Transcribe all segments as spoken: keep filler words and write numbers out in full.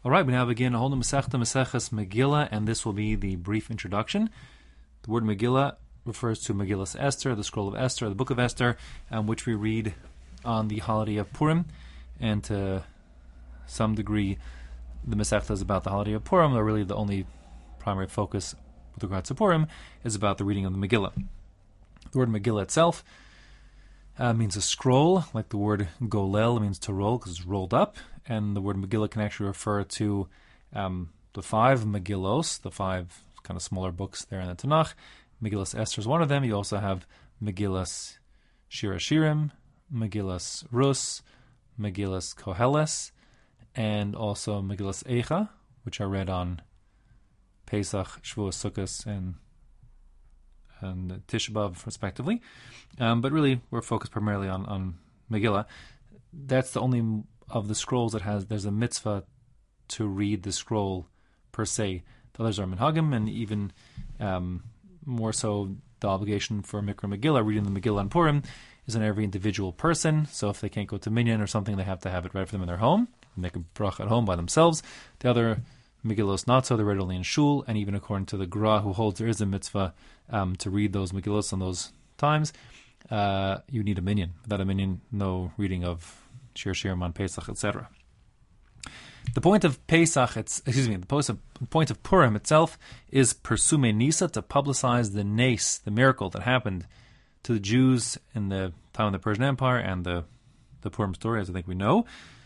All right, we now begin a whole new Masechta, Maseches Megillah, and this will be the brief introduction. The word Megillah refers to Megillas Esther, the scroll of Esther, the book of Esther, um, which we read on the holiday of Purim, and to some degree, the Masechta is about the holiday of Purim, though really the only primary focus with regards to Purim is about the reading of the Megillah. The word Megillah itself uh, means a scroll, like the word Golel means to roll, because it's rolled up, and the word Megillah can actually refer to um, the five Megillos, the five kind of smaller books there in the Tanakh. Megillas Esther is one of them. You also have Megillas Shir Hashirim, Megillas Rus, Megillas Koheles, and also Megillas Eicha, which are read on Pesach, Shavuos, Sukkot, and and Tisha B'Av, respectively. Um, but really, we're focused primarily on, on Megillah. That's the only of the scrolls that has, there's a mitzvah to read the scroll per se. The others are minhagim, and even um, more so, the obligation for Mikra Megillah, reading the Megillah on Purim, is on every individual person. So if they can't go to minyan or something, they have to have it read for them in their home, and they can brach at home by themselves. The other Megillos not so, they're read only in shul, and even according to the Gra, who holds there is a mitzvah um, to read those Megillos on those times, uh, you need a minyan. Without a minyan, no reading of Shir Shirim on Pesach, et cetera. The point of Pesach, it's, excuse me, the point of, the point of Purim itself is Persume Nisa, to publicize the nace, the miracle that happened to the Jews in the time of the Persian Empire and the, the Purim story, as I think we know.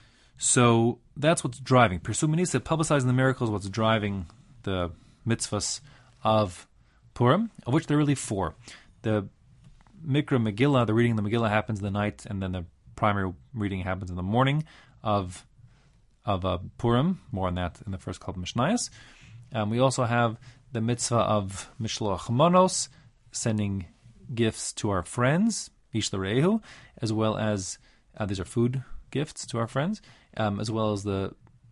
So that's what's driving. Persume Nisa, publicizing the miracles, what's driving the mitzvahs of Purim, of which there are really four. The Mikra Megillah, the reading of the Megillah happens the night, and then the primary reading happens in the morning of of uh, Purim. More on that in the first couple of Mishnayos. Um, we also have the mitzvah of Mishloach Manos, sending gifts to our friends, Ish L'Rehu, as well as uh, these are food gifts to our friends, um, as well as the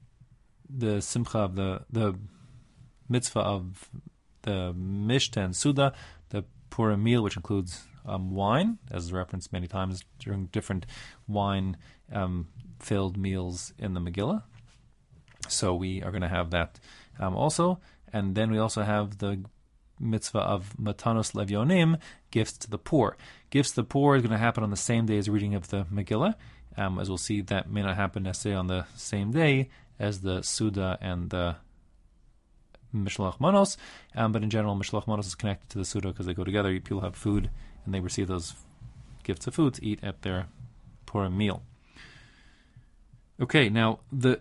the simcha of the the mitzvah of the Mishta and Suda, the Purim meal, which includes Um, wine, as referenced many times during different wine-filled um, meals in the Megillah. So we are going to have that um, also. And then we also have the mitzvah of Matanos Levyonim, gifts to the poor. Gifts to the poor is going to happen on the same day as the reading of the Megillah. Um, as we'll see, that may not happen necessarily on the same day as the Suda and the Mishloach Manos, um, but in general, Mishloach Manos is connected to the Suda because they go together. People have food, and they receive those gifts of food to eat at their Purim meal. Okay, now the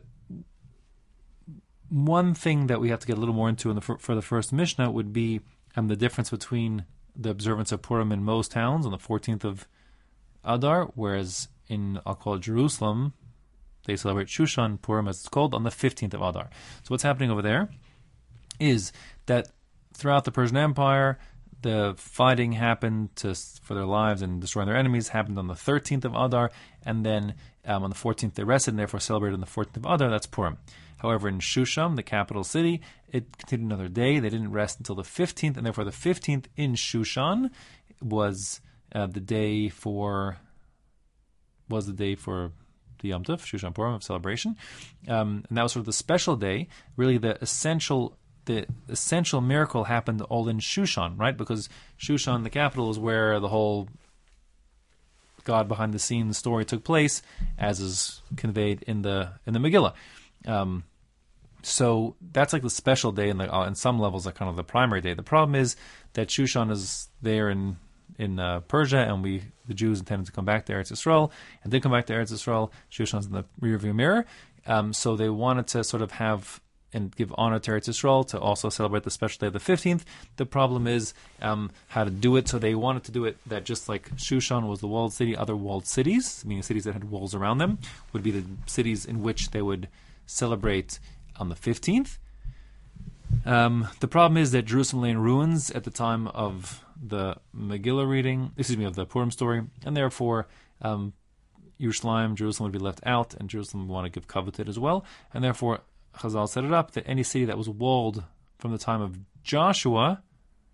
one thing that we have to get a little more into in the, for, for the first Mishnah would be um, the difference between the observance of Purim in most towns on the fourteenth of Adar, whereas in, I'll call it Jerusalem, they celebrate Shushan Purim, as it's called, on the fifteenth of Adar. So what's happening over there is that throughout the Persian Empire, the fighting happened to for their lives and destroying their enemies happened on the thirteenth of Adar, and then um, on the fourteenth they rested and therefore celebrated on the fourteenth of Adar. That's Purim. However, in Shushan, the capital city, it continued another day. They didn't rest until the fifteenth, and therefore the fifteenth in Shushan was uh, the day for was the day for the Yom Tov, Shushan Purim, of celebration, um, and that was sort of the special day. Really, the essential. The essential miracle happened all in Shushan, right? Because Shushan, the capital, is where the whole God behind the scenes story took place, as is conveyed in the in the Megillah. Um, so that's like the special day, and uh, in some levels, like kind of the primary day. The problem is that Shushan is there in in uh, Persia, and we the Jews intended to come back to Eretz Yisrael, and did come back to Eretz Yisrael. Shushan's in the rearview mirror, um, so they wanted to sort of have and give honor to Eretz Yisrael, to also celebrate the special day of the fifteenth. The problem is um, how to do it. So they wanted to do it that just like Shushan was the walled city, other walled cities, meaning cities that had walls around them, would be the cities in which they would celebrate on the fifteenth. Um, the problem is that Jerusalem lay in ruins at the time of the Megillah reading, excuse me, of the Purim story, and therefore um, Yerushalayim, Jerusalem would be left out, and Jerusalem would want to give kavod to it as well, and therefore Chazal set it up that any city that was walled from the time of Joshua,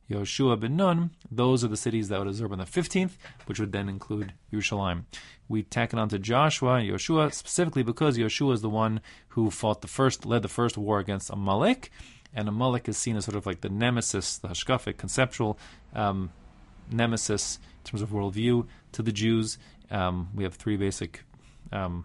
Yoshua ben Nun, those are the cities that would observe on the fifteenth, which would then include Yerushalayim. We tack it on to Joshua and Yoshua, specifically because Yoshua is the one who fought the first, led the first war against Amalek, and Amalek is seen as sort of like the nemesis, the hashkafic, conceptual um, nemesis in terms of worldview to the Jews. Um, we have three basic, um,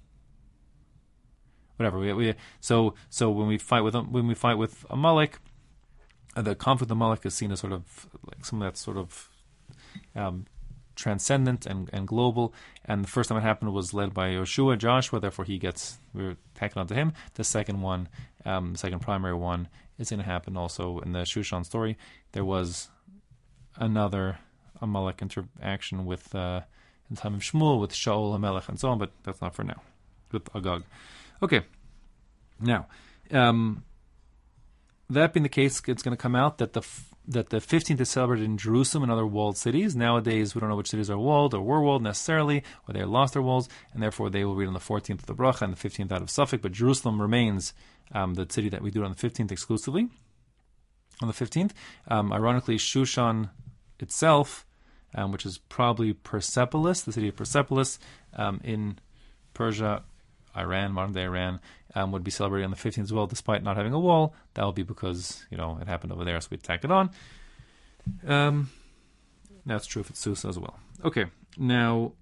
whatever. We, we so so when we fight with when we fight with Amalek, uh, the conflict with Amalek is seen as sort of like something that's sort of um, transcendent and, and global. And the first time it happened was led by Yoshua, Joshua. Therefore, he gets we're tacking onto him. The second one, um, the second primary one, is going to happen also in the Shushan story. There was another Amalek interaction with uh, in the time of Shmuel with Shaul HaMelech and so on, but that's not for now. With Agag. Okay. Now, um, that being the case, it's going to come out that the f- that the fifteenth is celebrated in Jerusalem and other walled cities. Nowadays, we don't know which cities are walled or were walled necessarily, or they lost their walls, and therefore they will read on the fourteenth of the Bracha and the fifteenth out of Suffolk. But Jerusalem remains um, the city that we do it on the fifteenth exclusively. On the fifteenth, um, ironically, Shushan itself, um, which is probably Persepolis, the city of Persepolis um, in Persia, Iran, modern day Iran, um, would be celebrated on the fifteenth as well, despite not having a wall. That will be because, you know, it happened over there, so we tacked it on. Um, that's true if it's Susa as well. Okay, now,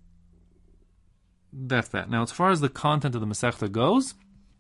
that's that. Now, as far as the content of the Masechta goes,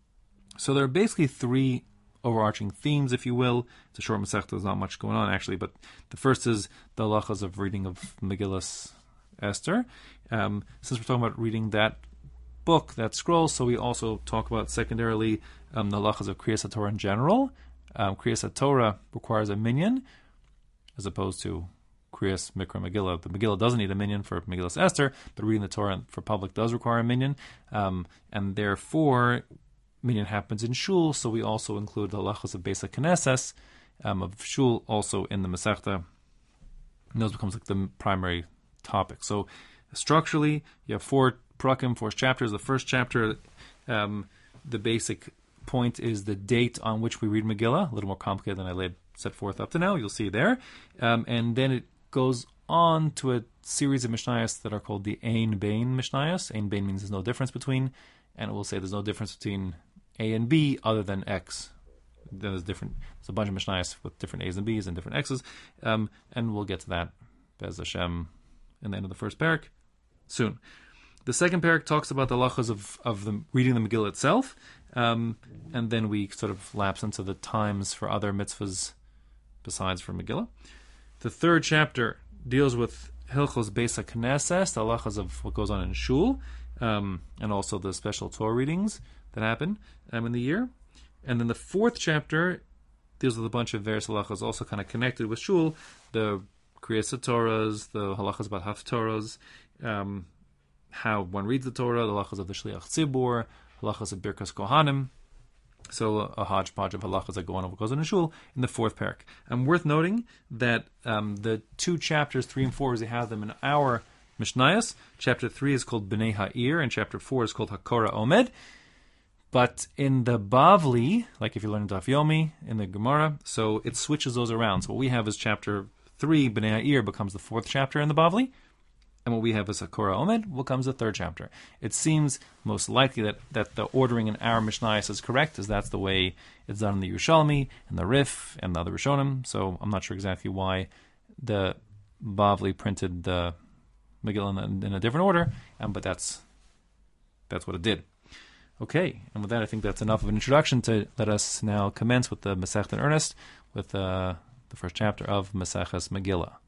so there are basically three overarching themes, if you will. It's a short Masechta, there's not much going on, actually, but the first is the halachas of reading of Megillas Esther. Um, since we're talking about reading that book, that scroll, so we also talk about secondarily um, the halachas of Kriyas HaTorah in general. Um, Kriyas HaTorah requires a minyan, as opposed to Kriyas Mikra Megillah. The Megillah doesn't need a minyan for Megillas Esther, but reading the Torah for public does require a minyan, um, and therefore minyan happens in shul, so we also include the halachas of Beis HaKnesses, um, of shul, also in the Masechta, and those becomes like the primary topic. So structurally, you have four Prakim, four chapters. The first chapter, um, the basic point is the date on which we read Megillah, a little more complicated than I laid set forth up to now. You'll see there. Um, and then it goes on to a series of Mishnayos that are called the Ein Bein Mishnayos. Ein Bein means there's no difference between, and it will say there's no difference between A and B other than X. Then there's different, there's a bunch of Mishnayos with different A's and B's and different X's. Um, and we'll get to that, Bez Hashem, in the end of the first parak soon. The second parak talks about the halachas of, of the reading the Megillah itself, um, and then we sort of lapse into the times for other mitzvahs besides for Megillah. The third chapter deals with Hilchos Beis HaKnesses, the halachas of what goes on in shul, um, and also the special Torah readings that happen um, in the year. And then the fourth chapter deals with a bunch of various halachas also kind of connected with shul, the Kriyas HaTorahs, the halachas about Haftorahs, um, how one reads the Torah, the halachas of the Shliach Tzibur, halachas of Birkas Kohanim. So a, a hodgepodge of halachas that go on what goes on in shul in the fourth parak. And worth noting that um, the two chapters, three and four, as they have them in our Mishnayos, chapter three is called Bnei Ha'ir, and chapter four is called Hakora Omed. But in the Bavli, like if you learn Daf Yomi, in the Gemara, so it switches those around. So what we have is chapter three, Bnei Ha'ir, becomes the fourth chapter in the Bavli. And what we have is Hakora Omed becomes the third chapter. It seems most likely that, that the ordering in our Mishnayos is correct, as that's the way it's done in the Yerushalmi, and the Rif, and the other Rishonim. So I'm not sure exactly why the Bavli printed the Megillah in a, in a different order, um, but that's that's what it did. Okay, and with that, I think that's enough of an introduction to let us now commence with the Masechta in earnest, with uh, the first chapter of Maseches Megillah.